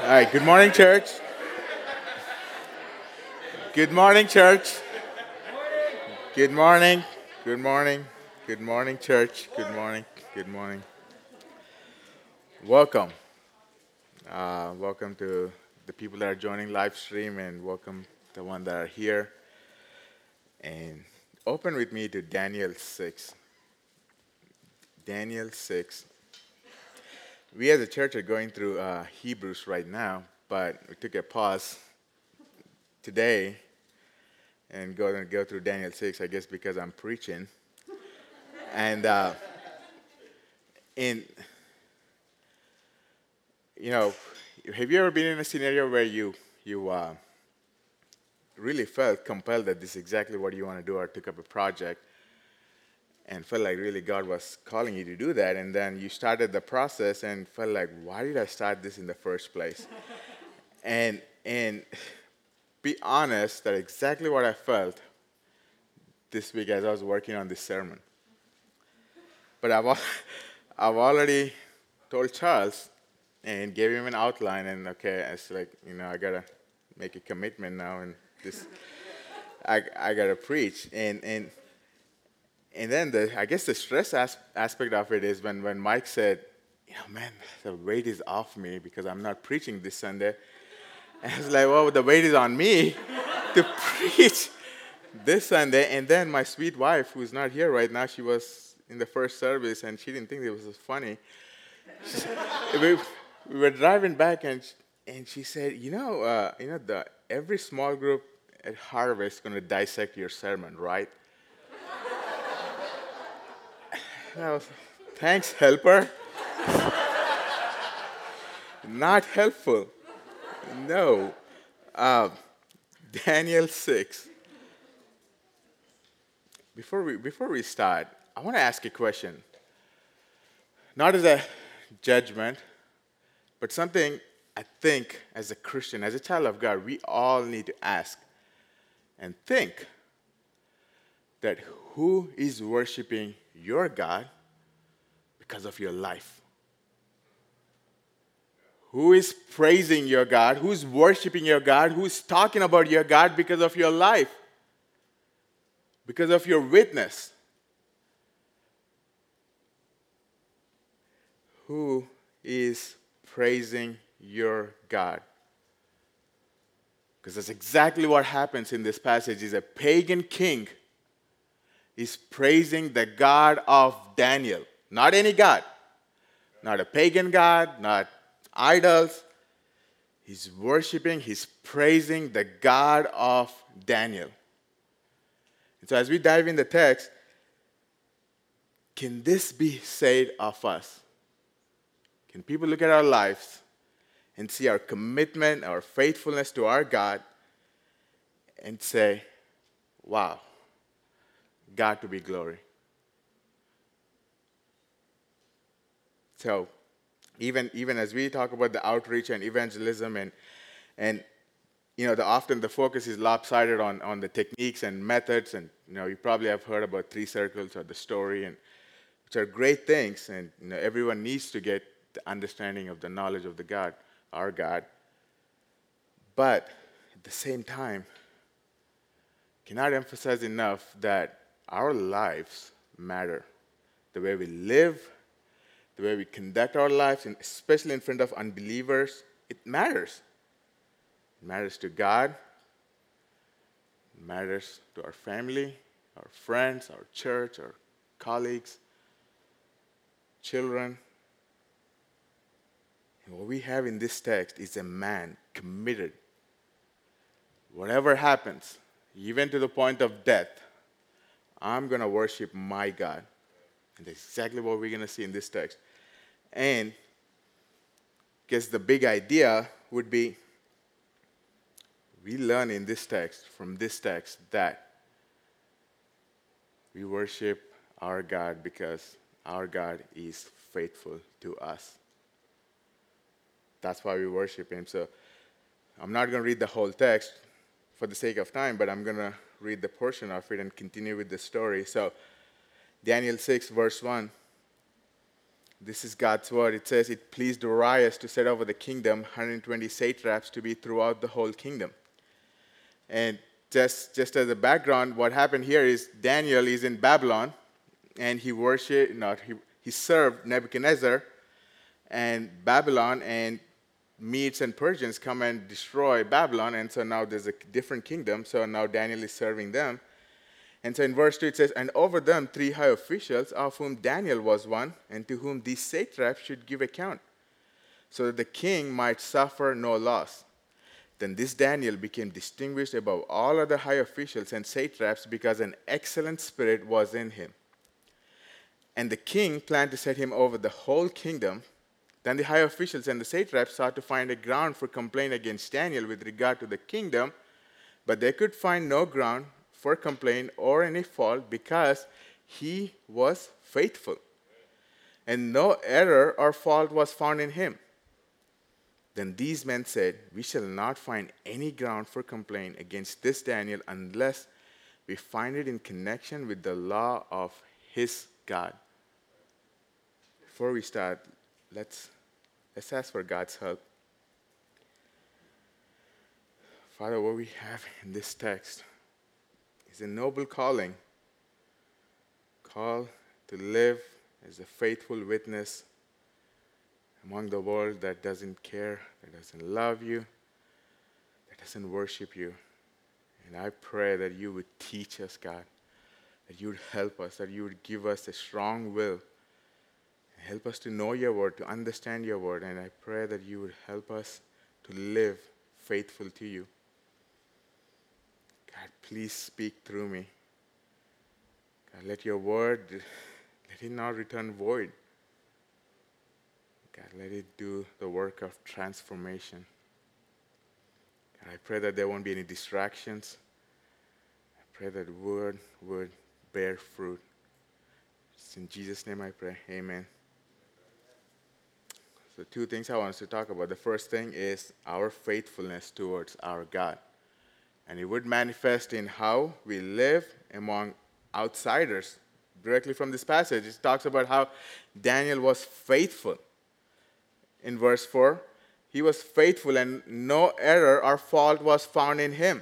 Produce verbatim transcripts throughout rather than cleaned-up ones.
right, good morning, church. Good morning, church. Good morning. Good morning. Good morning, church. Good morning. Good morning. Welcome. Uh, welcome to the people that are joining live stream, and welcome the one that are here. And open with me to Daniel six. Daniel six. We as a church are going through uh, Hebrews right now, but we took a pause today and go and go through Daniel six, I guess because I'm preaching. And uh, in you know, have you ever been in a scenario where you you uh, really felt compelled that this is exactly what you want to do, or took up a project and felt like really God was calling you to do that, and then you started the process and felt like, why did I start this in the first place? and and be honest, that exactly what I felt this week as I was working on this sermon. But I've al- I've already told Charles and gave him an outline, and okay, it's like, you know, I gotta make a commitment now, and this I I gotta preach, and and and then the I guess the stress as, aspect of it is when when Mike said, you know, man, the weight is off me because I'm not preaching this Sunday, and I was like, well, the weight is on me to preach this Sunday, and then my sweet wife, who's not here right now, she was in the first service, and she didn't think it was funny. we, we were driving back, and sh- and she said, you know, uh, you know, the every small group at Harvest is going to dissect your sermon, right? And I was, thanks, helper. Not helpful. No. Uh, Daniel six. Before we before we start, I want to ask a question. Not as a judgment, but something I think as a Christian, as a child of God, we all need to ask and think that who is worshiping your God because of your life? Who is praising your God? Who's worshiping your God? Who's talking about your God because of your life? Because of your witness? Who is praising your God? Because that's exactly what happens in this passage. Is a pagan king is praising the God of Daniel. Not any God. Not a pagan God, not idols. He's worshiping, he's praising the God of Daniel. And so as we dive in the text, can this be said of us? Can people look at our lives and see our commitment, our faithfulness to our God, and say, wow, God to be glory? So even, even as we talk about the outreach and evangelism, and, and you know, the, often the focus is lopsided on, on the techniques and methods, and you know, you probably have heard about three circles or the story, and which are great things, and you know, everyone needs to get the understanding of the knowledge of the God, our God. But at the same time, cannot emphasize enough that our lives matter. The way we live, the way we conduct our lives, and especially in front of unbelievers, it matters. It matters to God. It matters to our family, our friends, our church, our colleagues, children. And what we have in this text is a man committed. Whatever happens, even to the point of death, I'm going to worship my God. And that's exactly what we're going to see in this text. And I guess the big idea would be, we learn in this text, from this text, that we worship our God because our God is faithful to us. That's why we worship him. So I'm not going to read the whole text for the sake of time, but I'm going to read the portion of it and continue with the story. So Daniel six, verse one. This is God's word. It says, it pleased Darius to set over the kingdom one hundred twenty satraps to be throughout the whole kingdom. And just, just as a background, what happened here is Daniel is in Babylon, and he worshiped, not he, he served Nebuchadnezzar and Babylon, and Medes and Persians come and destroy Babylon, and so now there's a different kingdom, so now Daniel is serving them. And so in verse two it says, and over them three high officials, of whom Daniel was one, and to whom these satraps should give account, so that the king might suffer no loss. Then this Daniel became distinguished above all other high officials and satraps because an excellent spirit was in him. And the king planned to set him over the whole kingdom. Then the high officials and the satraps sought to find a ground for complaint against Daniel with regard to the kingdom, but they could find no ground for complaint or any fault because he was faithful. And no error or fault was found in him. Then these men said, we shall not find any ground for complaint against this Daniel unless we find it in connection with the law of his God. Before we start, let's, let's ask for God's help. Father, what we have in this text is a noble calling. Call to live as a faithful witness among the world that doesn't care, that doesn't love you, that doesn't worship you. And I pray that you would teach us, God, that you would help us, that you would give us a strong will, and help us to know your word, to understand your word. And I pray that you would help us to live faithful to you. God, please speak through me. God, let your word, let it not return void. God, let it do the work of transformation. God, I pray that there won't be any distractions. I pray that the word would bear fruit. It's in Jesus' name I pray. Amen. So two things I want us to talk about. The first thing is our faithfulness towards our God. And it would manifest in how we live among outsiders. Directly from this passage, it talks about how Daniel was faithful. In verse four, he was faithful and no error or fault was found in him.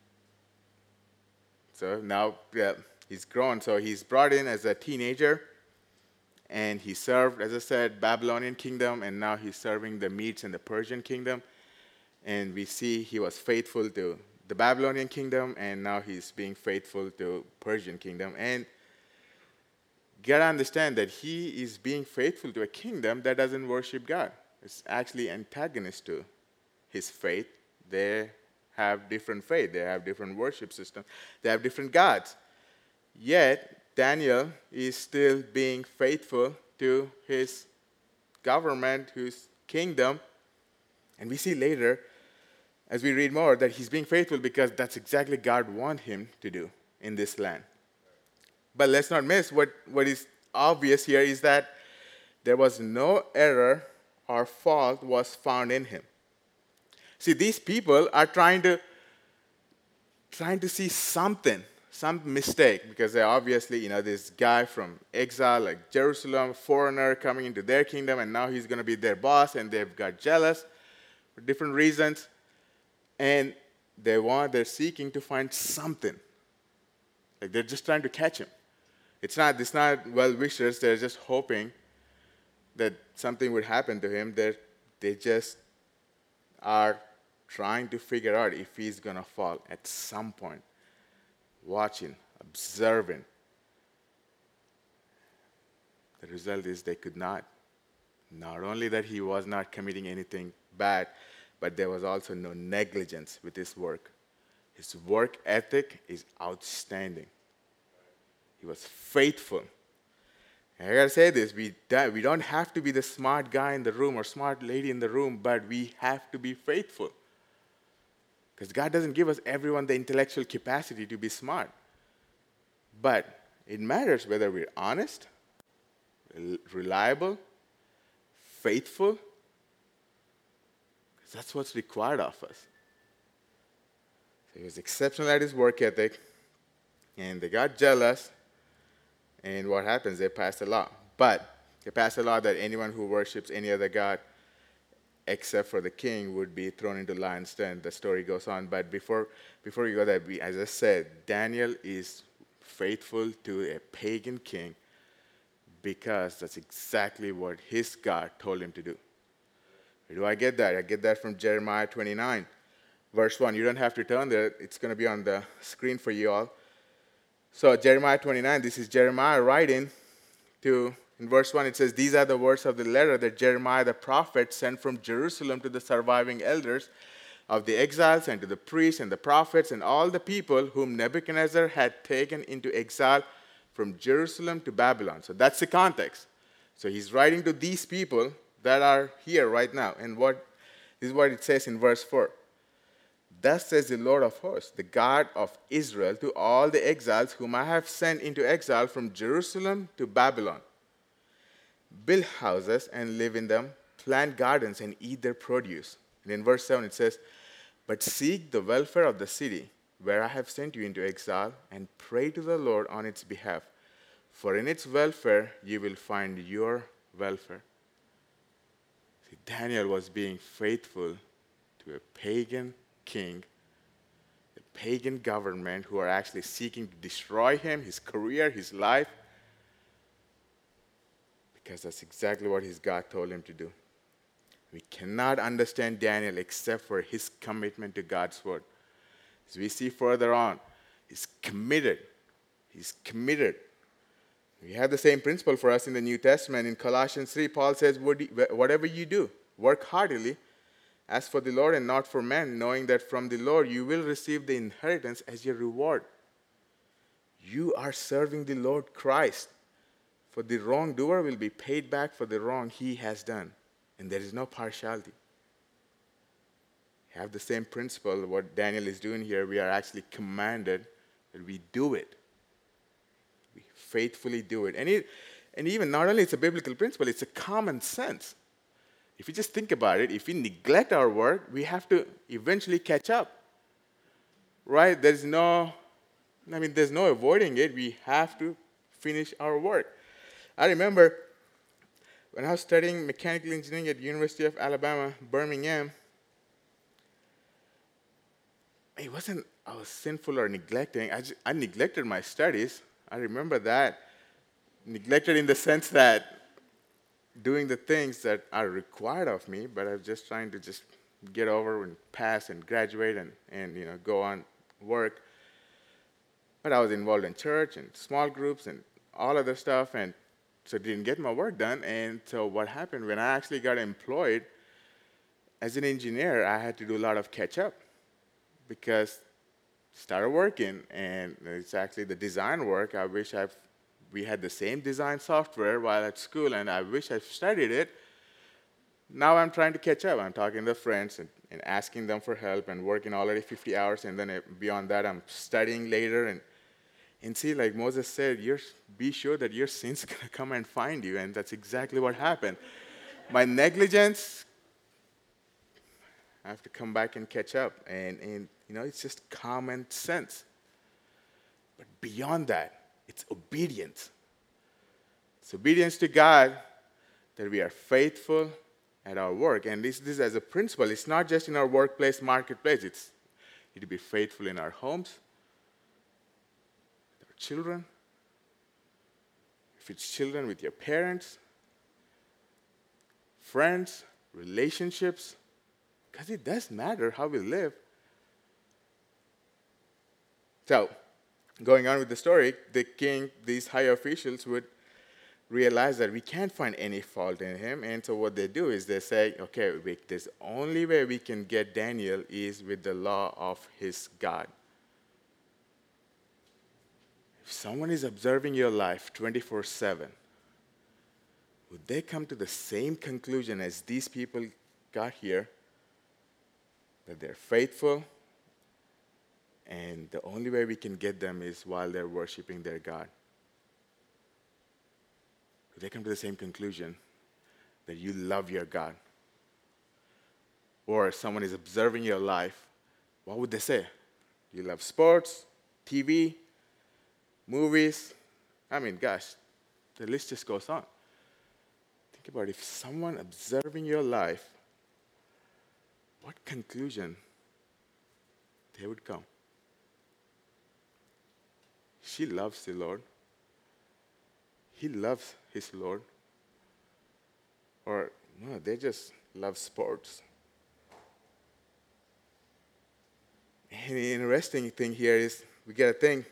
So now yeah, he's grown. So he's brought in as a teenager, and he served, as I said, Babylonian kingdom, and now he's serving the Medes and the Persian kingdom. And we see he was faithful to the Babylonian kingdom, and now he's being faithful to Persian kingdom. And you got to understand that he is being faithful to a kingdom that doesn't worship God. It's actually antagonist to his faith. They have different faith. They have different worship systems. They have different gods. Yet, Daniel is still being faithful to his government, his kingdom. And we see later, as we read more, that he's being faithful because that's exactly God wants him to do in this land. But let's not miss what, what is obvious here is that there was no error or fault was found in him. See, these people are trying to trying to see something, some mistake, because they're obviously, you know, this guy from exile, like Jerusalem, foreigner coming into their kingdom, and now he's going to be their boss, and they've got jealous for different reasons, and they want, they're seeking to find something. Like they're just trying to catch him. It's not, it's not well-wishers. They're just hoping that something would happen to him. They're, they just are trying to figure out if he's going to fall at some point. Watching, observing. The result is they could not. Not only that he was not committing anything bad, but there was also no negligence with his work. His work ethic is outstanding. He was faithful. And I gotta say this, we, we don't have to be the smart guy in the room or smart lady in the room, but we have to be faithful. Because God doesn't give us everyone the intellectual capacity to be smart. But it matters whether we're honest, reliable, faithful, because that's what's required of us. So he was exceptional at his work ethic, and they got jealous. And what happens? They passed a law. But They passed a law that anyone who worships any other god except for the king would be thrown into lion's den. The story goes on. But before before you go there, we, as I said, Daniel is faithful to a pagan king because that's exactly what his God told him to do. Where do I get that? I get that from Jeremiah twenty-nine, verse one. You don't have to turn there. It's going to be on the screen for you all. So Jeremiah twenty-nine, this is Jeremiah writing to, in verse one, it says, "These are the words of the letter that Jeremiah the prophet sent from Jerusalem to the surviving elders of the exiles and to the priests and the prophets and all the people whom Nebuchadnezzar had taken into exile from Jerusalem to Babylon." So that's the context. So he's writing to these people that are here right now. And what this is what it says in verse four. "Thus says the Lord of hosts, the God of Israel, to all the exiles whom I have sent into exile from Jerusalem to Babylon. Build houses and live in them, plant gardens and eat their produce." And in verse seven it says, "But seek the welfare of the city where I have sent you into exile, and pray to the Lord on its behalf. For in its welfare you will find your welfare." See, Daniel was being faithful to a pagan king, a pagan government who are actually seeking to destroy him, his career, his life, because that's exactly what his God told him to do. We cannot understand Daniel except for his commitment to God's word. As we see further on, he's committed. He's committed. We have the same principle for us in the New Testament. In Colossians three, Paul says, "Whatever you do, work heartily as for the Lord and not for men, knowing that from the Lord you will receive the inheritance as your reward." You are serving the Lord Christ. For the wrongdoer will be paid back for the wrong he has done. And there is no partiality. We have the same principle. What Daniel is doing here, we are actually commanded that we do it. We faithfully do it. And, it, and even not only it's a biblical principle, it's a common sense. If you just think about it, if we neglect our work, we have to eventually catch up. Right? There's no, I mean, there's no avoiding it. We have to finish our work. I remember when I was studying mechanical engineering at University of Alabama, Birmingham, it wasn't I was sinful or neglecting. I, just, I neglected my studies. I remember that. Neglected in the sense that doing the things that are required of me, but I was just trying to just get over and pass and graduate and, and you know go on work. But I was involved in church and small groups and all other stuff, and so didn't get my work done. And so what happened when I actually got employed as an engineer, I had to do a lot of catch up because started working, and it's actually the design work. I wish I've we had the same design software while at school, and I wish I studied it. Now I'm trying to catch up. I'm talking to friends and, and asking them for help and working already fifty hours, and then it, beyond that, I'm studying later. And, and see, like Moses said, you're, be sure that your sin's going to come and find you, and that's exactly what happened. My negligence, I have to come back and catch up. And, and, you know, it's just common sense. But beyond that, it's obedience. It's obedience to God that we are faithful at our work. And this, this as a principle, it's not just in our workplace, marketplace. It's you to be faithful in our homes, with our children. If it's children, with your parents, friends, relationships. Because it does matter how we live. So, going on with the story, the king, these high officials would realize that we can't find any fault in him. And so what they do is they say, okay, we, this only way we can get Daniel is with the law of his God. If someone is observing your life twenty-four seven, would they come to the same conclusion as these people got here, that they're faithful, and the only way we can get them is while they're worshiping their God? Do they come to the same conclusion that you love your God? Or if someone is observing your life, what would they say? You love sports, T V, movies. I mean, gosh, the list just goes on. Think about if someone observing your life, what conclusion they would come. She loves the Lord. He loves his Lord. Or, no, they just love sports. And the interesting thing here is we get a thing.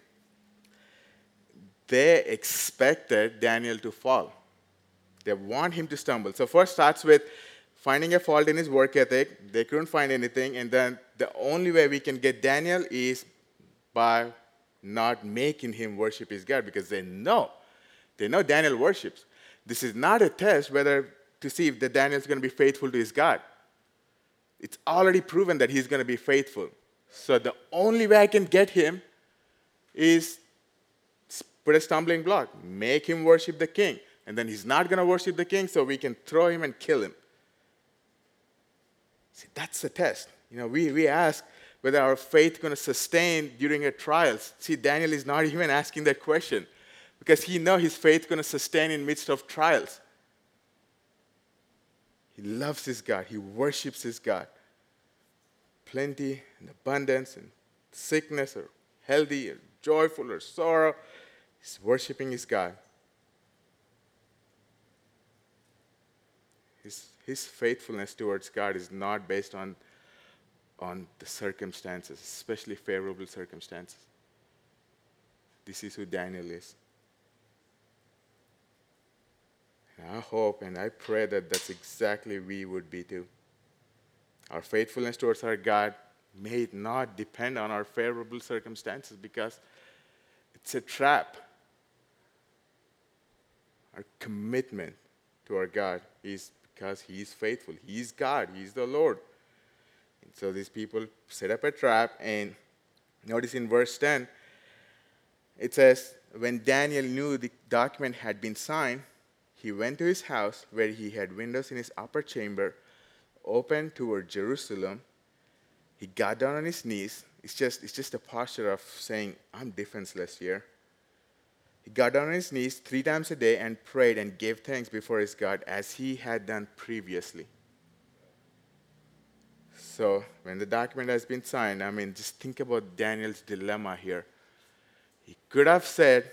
They expected Daniel to fall. They want him to stumble. So first starts with finding a fault in his work ethic. They couldn't find anything. And then the only way we can get Daniel is by not making him worship his God, because they know. They know Daniel worships. This is not a test whether to see if the Daniel is going to be faithful to his God. It's already proven that he's going to be faithful. So the only way I can get him is put a stumbling block. Make him worship the king. And then he's not going to worship the king, so we can throw him and kill him. See, that's the test. You know, we, we ask whether our faith is going to sustain during a trial. See, Daniel is not even asking that question because he knows his faith is going to sustain in midst of trials. He loves his God. He worships his God. Plenty and abundance and sickness or healthy or joyful or sorrow. He's worshiping his God. His, his faithfulness towards God is not based on, on the circumstances, especially favorable circumstances. This is who Daniel is. And I hope and I pray that that's exactly we would be too. Our faithfulness towards our God may not depend on our favorable circumstances because it's a trap. Our commitment to our God is because he is faithful. He is God. He is the Lord. And so these people set up a trap, and notice in verse ten, it says, when Daniel knew the document had been signed, he went to his house where he had windows in his upper chamber open toward Jerusalem. He got down on his knees. It's just, it's just a posture of saying, I'm defenseless here. He got down on his knees three times a day and prayed and gave thanks before his God as he had done previously. So when the document has been signed, I mean, just think about Daniel's dilemma here. He could have said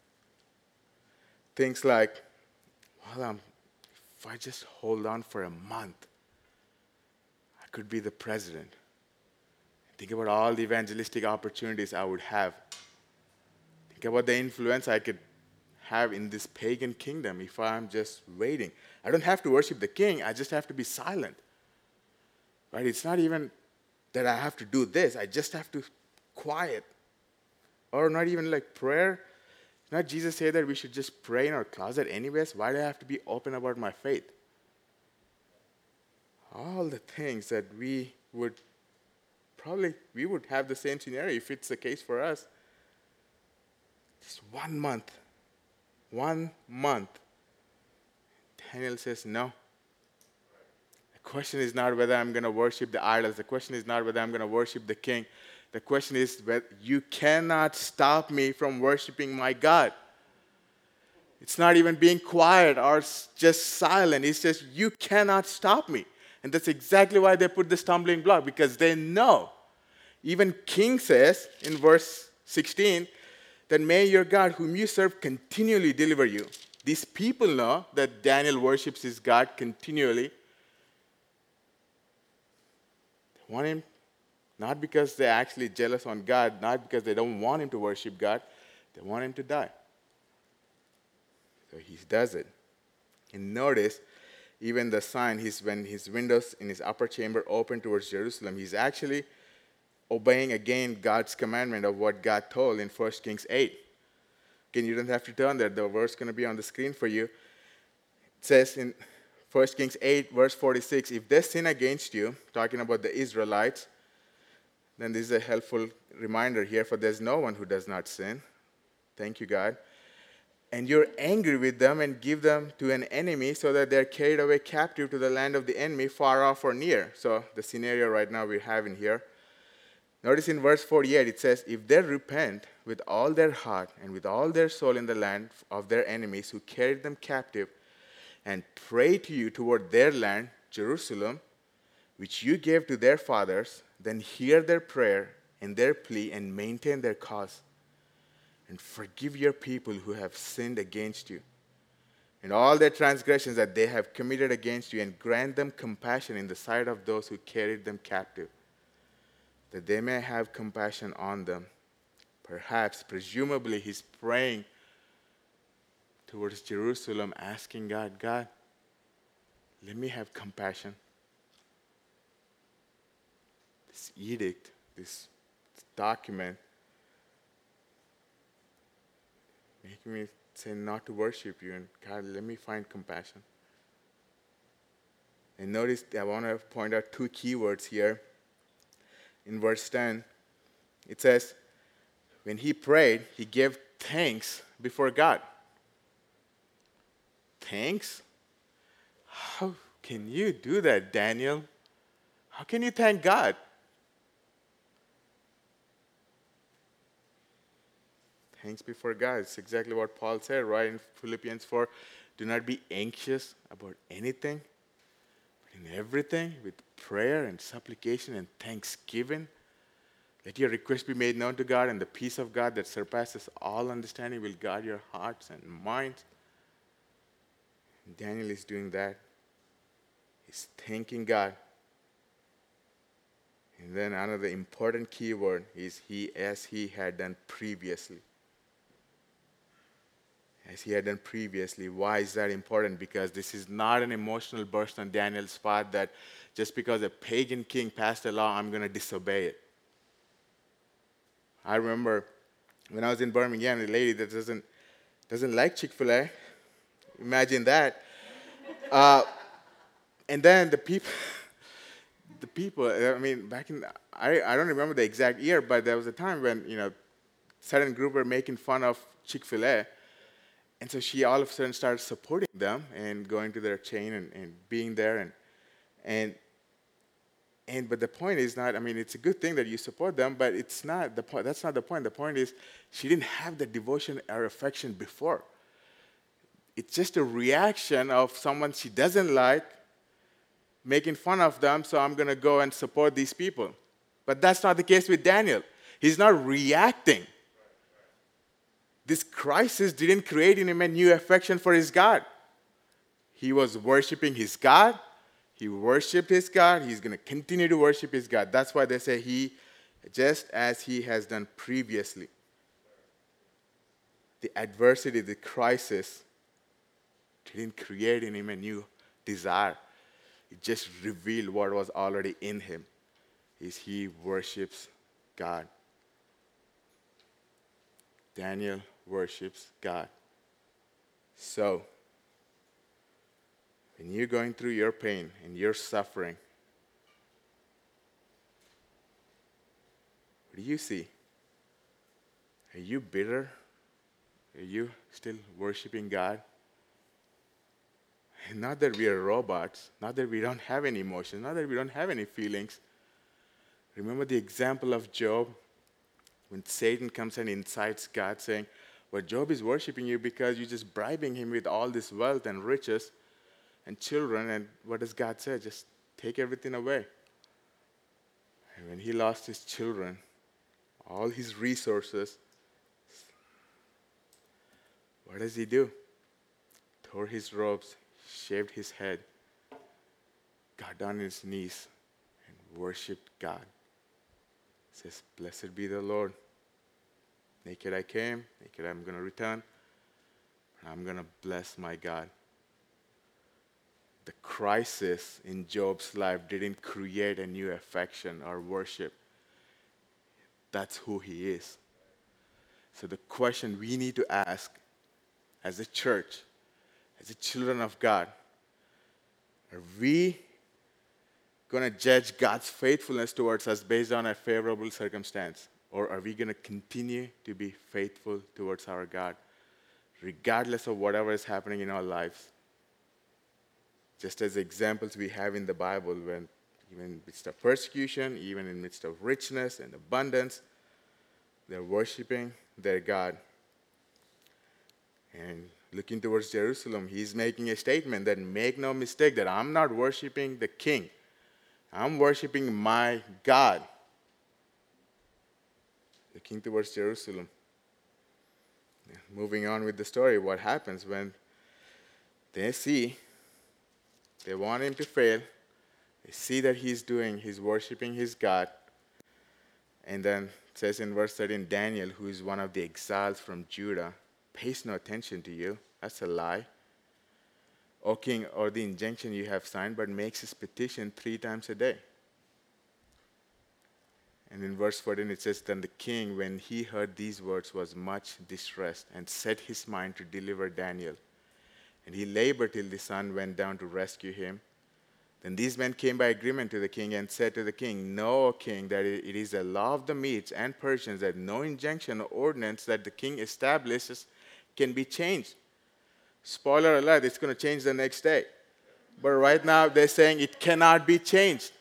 things like, well, um, if I just hold on for a month, I could be the president. Think about all the evangelistic opportunities I would have. Think about the influence I could have in this pagan kingdom if I'm just waiting. I don't have to worship the king. I just have to be silent. Right? It's not even that I have to do this. I just have to quiet. Or not even like prayer. Not Jesus say that we should just pray in our closet anyways. Why do I have to be open about my faith? All the things that we would probably, we would have the same scenario if it's the case for us. Just one month. One month. Daniel says, no. The question is not whether I'm going to worship the idols. The question is not whether I'm going to worship the king. The question is whether you cannot stop me from worshiping my God. It's not even being quiet or just silent. It's just you cannot stop me. And that's exactly why they put the stumbling block, because they know. Even King says in verse sixteen, that may your God whom you serve continually deliver you. These people know that Daniel worships his God continually. They want him, not because they're actually jealous on God, not because they don't want him to worship God, they want him to die. So he does it. And notice, even the sign, he's, when his windows in his upper chamber open towards Jerusalem, he's actually obeying again God's commandment of what God told in First Kings eight. Again, you don't have to turn there. The verse is going to be on the screen for you. It says in First Kings eight, verse forty-six, if they sin against you, talking about the Israelites, then this is a helpful reminder here, for there's no one who does not sin. Thank you, God. And you're angry with them and give them to an enemy so that they're carried away captive to the land of the enemy, far off or near. So the scenario right now we're having here. Notice in verse forty-eight, it says, if they repent with all their heart and with all their soul in the land of their enemies who carried them captive, and pray to you toward their land, Jerusalem, which you gave to their fathers, then hear their prayer and their plea and maintain their cause. And forgive your people who have sinned against you, and all their transgressions that they have committed against you, and grant them compassion in the sight of those who carried them captive, that they may have compassion on them. Perhaps, presumably, he's praying towards Jerusalem, asking God, God, let me have compassion. This edict, this document, making me say not to worship you, and God, let me find compassion. And notice, I want to point out two keywords here. In verse ten, it says, when he prayed, he gave thanks before God. Thanks? How can you do that, Daniel? How can you thank God? Thanks before God. It's exactly what Paul said, right, in Philippians four. Do not be anxious about anything, but in everything, with prayer and supplication and thanksgiving, let your request be made known to God, and the peace of God that surpasses all understanding will guard your hearts and minds. And Daniel is doing that. He's thanking God. And then another important key word is he, as he had done previously. As he had done previously. Why is that important? Because this is not an emotional burst on Daniel's part that just because a pagan king passed a law, I'm going to disobey it. I remember when I was in Birmingham, a lady that doesn't doesn't like Chick-fil-A. Imagine that. Uh, and then the people, the people. I mean, back in I I don't remember the exact year, but there was a time when you know, certain group were making fun of Chick-fil-A, and so she all of a sudden started supporting them and going to their chain and, and being there and and. And but the point is not, I mean, it's a good thing that you support them, but it's not the point. That's not the point. The point is she didn't have the devotion or affection before. It's just a reaction of someone she doesn't like, making fun of them, so I'm going to go and support these people. But that's not the case with Daniel. He's not reacting. This crisis didn't create in him a new affection for his God. He was worshiping his God. He worshiped his God. He's going to continue to worship his God. That's why they say he, just as he has done previously. The adversity, the crisis, didn't create in him a new desire. It just revealed what was already in him. Is he worships God. Daniel worships God. So, when you're going through your pain and your suffering, what do you see? Are you bitter? Are you still worshiping God? And not that we are robots, not that we don't have any emotions, not that we don't have any feelings. Remember the example of Job? When Satan comes and incites God saying, well, Job is worshiping you because you're just bribing him with all this wealth and riches and children, and what does God say? Just take everything away. And when he lost his children, all his resources, what does he do? Tore his robes, shaved his head, got down on his knees, and worshipped God. He says, blessed be the Lord. Naked I came, naked I'm going to return, and I'm going to bless my God. The crisis in Job's life didn't create a new affection or worship. That's who he is. So the question we need to ask as a church, as the children of God, are we going to judge God's faithfulness towards us based on a favorable circumstance? Or are we going to continue to be faithful towards our God, regardless of whatever is happening in our lives? Just as examples we have in the Bible, when even in the midst of persecution, even in the midst of richness and abundance, they're worshiping their God. And looking towards Jerusalem, he's making a statement that make no mistake that I'm not worshiping the king. I'm worshiping my God. Looking towards Jerusalem. Moving on with the story, what happens when they see, they want him to fail, they see that he's doing, he's worshiping his God. And then it says in verse thirteen, Daniel, who is one of the exiles from Judah, pays no attention to you. That's a lie. O king, or the injunction you have signed, but makes his petition three times a day. And in verse fourteen it says, then the king, when he heard these words, was much distressed and set his mind to deliver Daniel. And he labored till the sun went down to rescue him. Then these men came by agreement to the king and said to the king, know, O king, that it is a law of the Medes and Persians that no injunction or ordinance that the king establishes can be changed. Spoiler alert, it's going to change the next day. But right now they're saying it cannot be changed.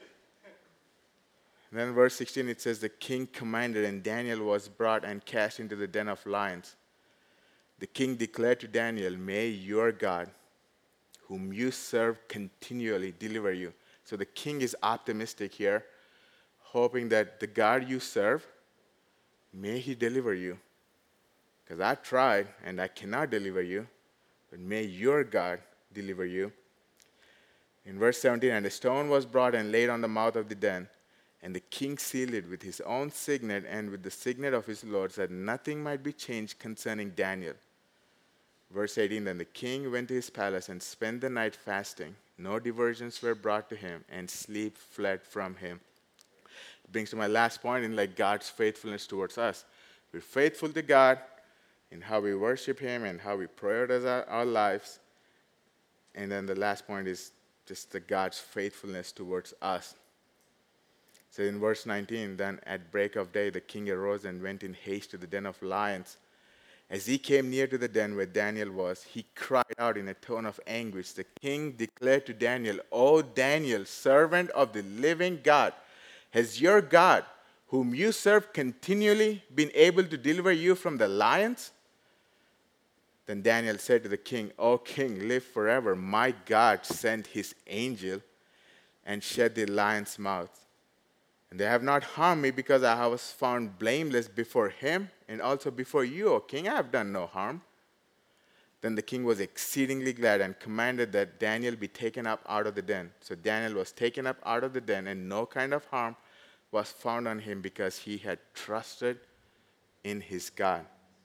And then verse sixteen, it says, the king commanded, and Daniel was brought and cast into the den of lions. The king declared to Daniel, may your God, whom you serve continually, deliver you. So the king is optimistic here, hoping that the God you serve, may he deliver you. Because I tried and I cannot deliver you, but may your God deliver you. In verse seventeen, and a stone was brought and laid on the mouth of the den, and the king sealed it with his own signet and with the signet of his lords, that nothing might be changed concerning Daniel. Verse eighteen, then the king went to his palace and spent the night fasting. No diversions were brought to him, and sleep fled from him. It brings to my last point in like God's faithfulness towards us. We're faithful to God in how we worship him and how we prioritize our, our lives. And then the last point is just the God's faithfulness towards us. So in verse nineteen, then at break of day, the king arose and went in haste to the den of lions. As he came near to the den where Daniel was, he cried out in a tone of anguish. The king declared to Daniel, O Daniel, servant of the living God, has your God, whom you serve continually, been able to deliver you from the lions? Then Daniel said to the king, O king, live forever. My God sent his angel and shut the lion's mouth. And they have not harmed me, because I was found blameless before him and also before you, O king. I have done no harm. Then the king was exceedingly glad and commanded that Daniel be taken up out of the den. So Daniel was taken up out of the den, and no kind of harm was found on him, because he had trusted in his God.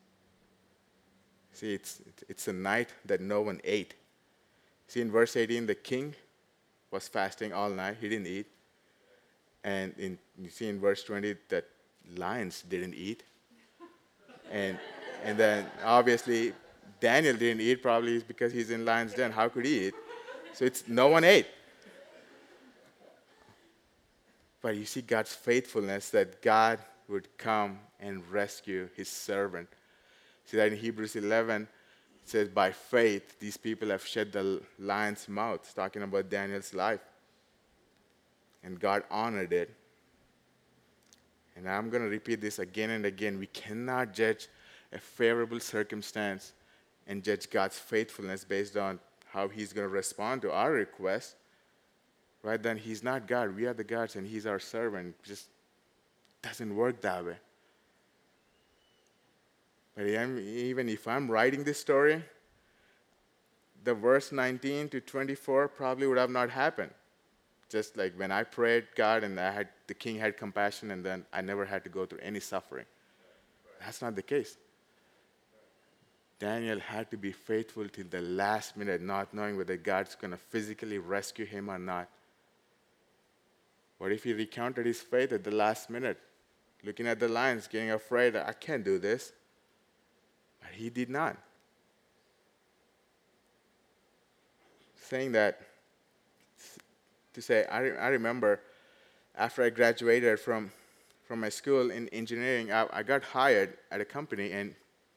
See, it's, it's a night that no one ate. See, in verse eighteen, the king was fasting all night. He didn't eat. And in, you see in verse twenty that lions didn't eat. And, and then obviously Daniel didn't eat, probably because he's in lion's den. How could he eat? So it's no one ate. But you see God's faithfulness, that God would come and rescue his servant. See that in Hebrews eleven, it says, by faith, these people have shut the lion's mouth. It's talking about Daniel's life. And God honored it. And I'm going to repeat this again and again. We cannot judge a favorable circumstance and judge God's faithfulness based on how he's going to respond to our request. Right? Then he's not God. We are the gods, and he's our servant. It just doesn't work that way. But even if I'm writing this story, the verse nineteen to twenty-four probably would have not happened. Just like when I prayed God and I had, the king had compassion, and then I never had to go through any suffering. That's not the case. Daniel had to be faithful till the last minute, not knowing whether God's going to physically rescue him or not. What if he recounted his faith at the last minute, looking at the lions, getting afraid, I can't do this. But he did not. Saying that, to say, I, re- I remember after I graduated from, from my school in engineering, I, I got hired at a company, and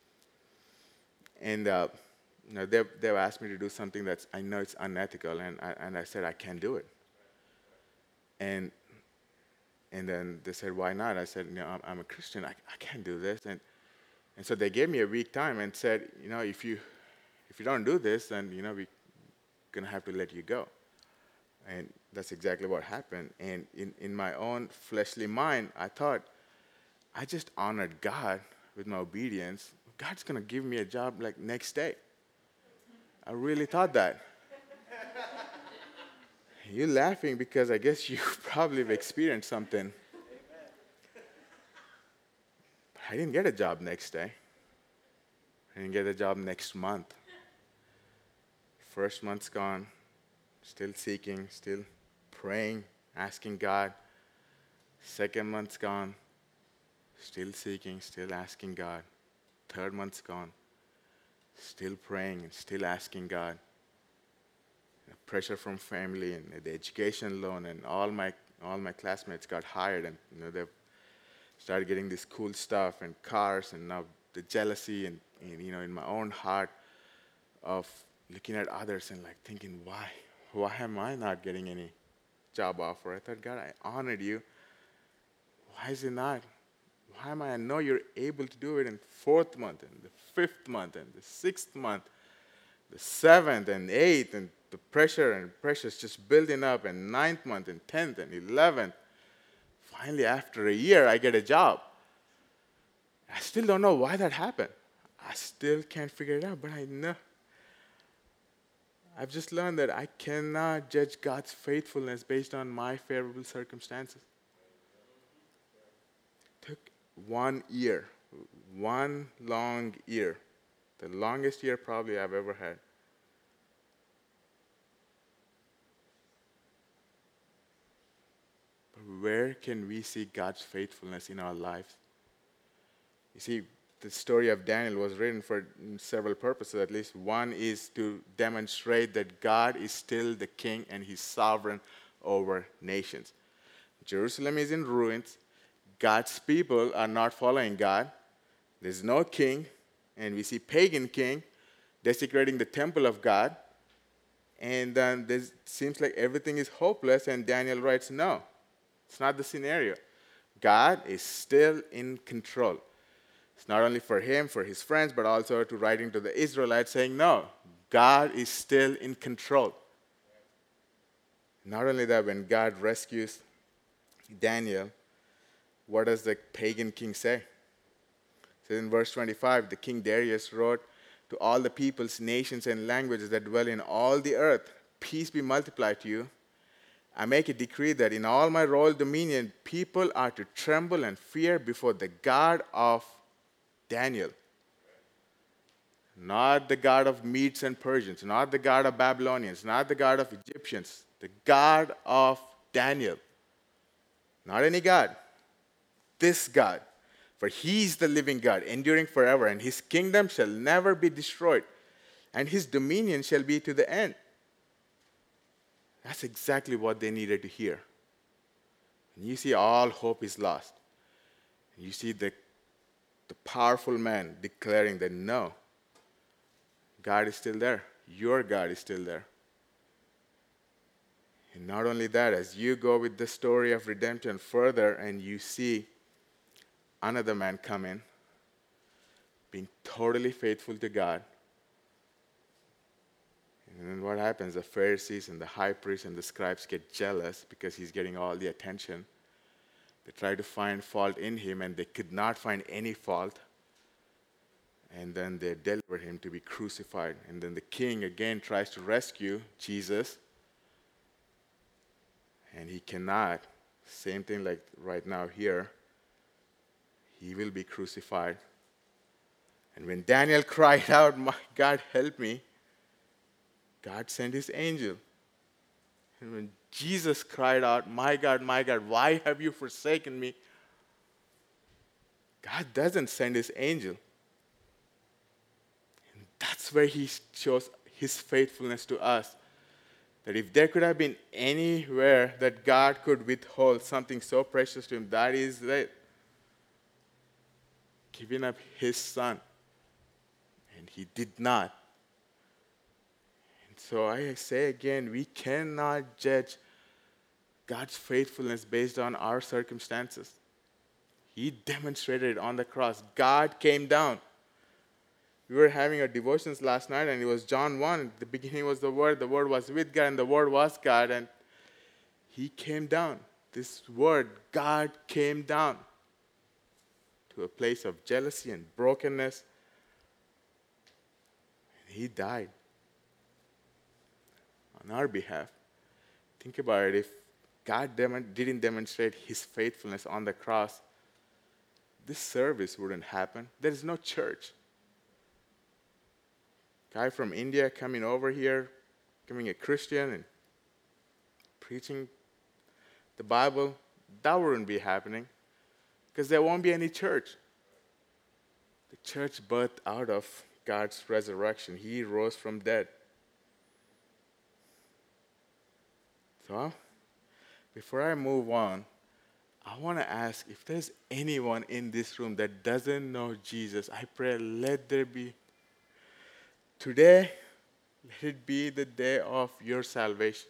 and uh, you know, they they asked me to do something that's, I know it's unethical, and I, and I said I can't do it. And and then they said, why not? I said, you know, I'm, I'm a Christian, I, I can't do this. And and so they gave me a week time and said, you know, if you if you don't do this, then, you know, we're going to have to let you go. And that's exactly what happened. And in, in my own fleshly mind, I thought, I just honored God with my obedience. God's going to give me a job like next day. I really thought that. You're laughing because I guess you probably have experienced something. But I didn't get a job next day. I didn't get a job next month. First month's gone. Still seeking, still praying, asking God. Second month's gone. Still seeking, still asking God. Third month's gone. Still praying and still asking God. Pressure from family and the education loan, and all my all my classmates got hired, and you know they've started getting this cool stuff and cars, and now the jealousy and, and you know in my own heart of looking at others and like thinking, why why am I not getting any job offer? I thought, God, I honored you. Why is it not? Why am I? I know you're able to do it in fourth month and the fifth month and the sixth month, the seventh and eighth, and the pressure and pressure is just building up, and ninth month and tenth and eleventh. Finally, after a year, I get a job. I still don't know why that happened. I still can't figure it out, but I know. I've just learned that I cannot judge God's faithfulness based on my favorable circumstances. It took one year, one long year, the longest year probably I've ever had. Where can we see God's faithfulness in our lives? You see, the story of Daniel was written for several purposes. At least one is to demonstrate that God is still the king and he's sovereign over nations. Jerusalem is in ruins. God's people are not following God. There's no king, and we see pagan king desecrating the temple of God. And then it seems like everything is hopeless, and Daniel writes, no. It's not the scenario. God is still in control. It's not only for him, for his friends, but also to writing to the Israelites saying, no, God is still in control. Not only that, when God rescues Daniel, what does the pagan king say? So in verse twenty-five, the king Darius wrote to all the peoples, nations, and languages that dwell in all the earth, peace be multiplied to you. I make a decree that in all my royal dominion, people are to tremble and fear before the God of Daniel. Not the God of Medes and Persians, not the God of Babylonians, not the God of Egyptians, the God of Daniel. Not any God, this God. For he is the living God, enduring forever, and his kingdom shall never be destroyed, and his dominion shall be to the end. That's exactly what they needed to hear. And you see all hope is lost. And you see the, the powerful man declaring that no, God is still there. Your God is still there. And not only that, as you go with the story of redemption further and you see another man come in, being totally faithful to God. And then what happens? The Pharisees and the high priests and the scribes get jealous because he's getting all the attention. They try to find fault in him, and they could not find any fault. And then they deliver him to be crucified. And then the king again tries to rescue Jesus, and he cannot. Same thing like right now here. He will be crucified. And when Daniel cried out, my God, help me, God sent his angel. And when Jesus cried out, my God, my God, why have you forsaken me? God doesn't send his angel. And that's where he shows his faithfulness to us. That if there could have been anywhere that God could withhold something so precious to him, that is it. Giving up his son. And he did not. So I say again, we cannot judge God's faithfulness based on our circumstances. He demonstrated it on the cross. God came down. We were having our devotions last night, and it was John one. The beginning was the Word, the Word was with God, and the Word was God, and He came down. This Word, God came down to a place of jealousy and brokenness. And He died on our behalf. Think about it. If God dem- didn't demonstrate His faithfulness on the cross, this service wouldn't happen. There is no church. Guy from India coming over here, becoming a Christian and preaching the Bible, that wouldn't be happening because there won't be any church. The church birthed out of God's resurrection. He rose from dead. So, before I move on, I want to ask if there's anyone in this room that doesn't know Jesus, I pray let there be. Today, let it be the day of your salvation.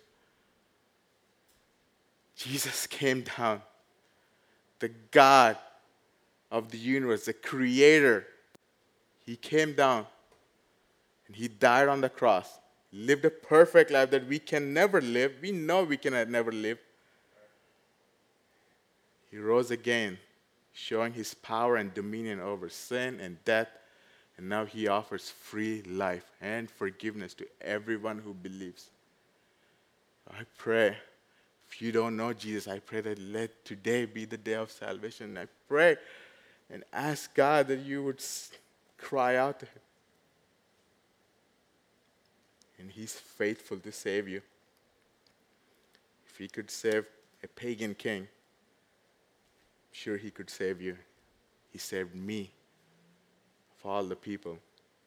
Jesus came down, the God of the universe, the creator. He came down and He died on the cross, lived a perfect life that we can never live. We know we can never live. He rose again, showing His power and dominion over sin and death. And now He offers free life and forgiveness to everyone who believes. I pray, if you don't know Jesus, I pray that let today be the day of salvation. I pray and ask God that you would cry out to Him. And He's faithful to save you. If He could save a pagan king, I'm sure He could save you. He saved me of all the people.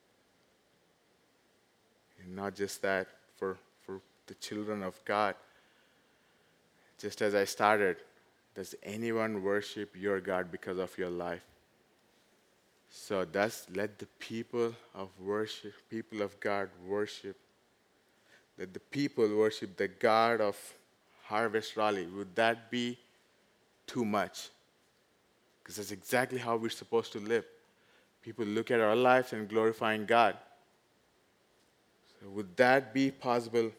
And not just that, for, for the children of God. Just as I started, does anyone worship your God because of your life? So thus, let the people of worship, people of God worship. Let the people worship the God of Harvest Raleigh. Would that be too much? Because that's exactly how we're supposed to live. People look at our lives and glorifying God. So would that be possible?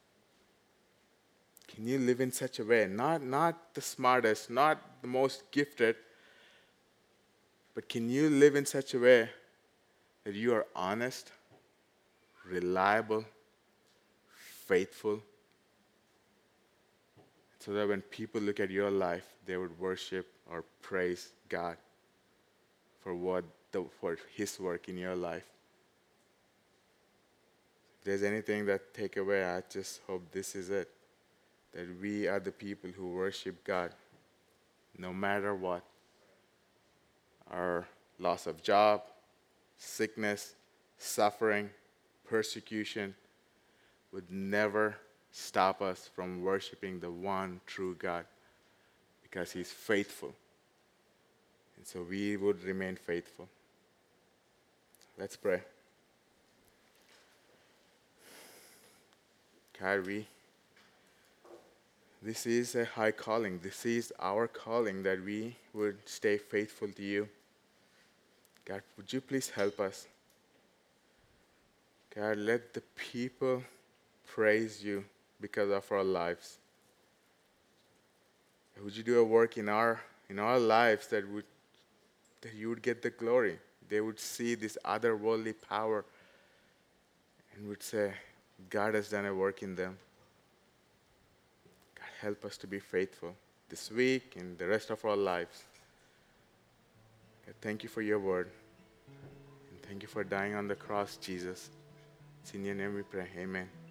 Can you live in such a way? Not, not the smartest, not the most gifted, but can you live in such a way that you are honest, reliable, faithful, so that when people look at your life, they would worship or praise God for what the, for His work in your life? If there's anything that take away, I just hope this is it. That we are the people who worship God no matter what. Our loss of job, sickness, suffering, persecution would never stop us from worshiping the one true God because He's faithful. And so we would remain faithful. Let's pray. God, we This is a high calling. This is our calling, that we would stay faithful to you. God, would you please help us? God, let the people praise you because of our lives. Would you do a work in our in our lives that would that you would get the glory? They would see this otherworldly power and would say, God has done a work in them. God, help us to be faithful this week and the rest of our lives. God, thank you for your word. And thank you for dying on the cross, Jesus. It's in your name we pray. Amen.